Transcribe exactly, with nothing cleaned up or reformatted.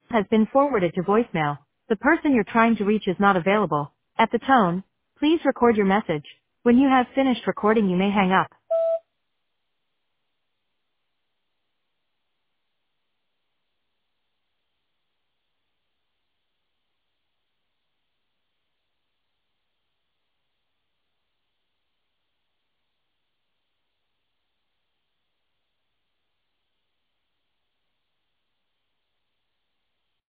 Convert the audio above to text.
has been forwarded to voicemail. The person you're trying to reach is not available. At the tone, please record your message. When you have finished recording, you may hang up.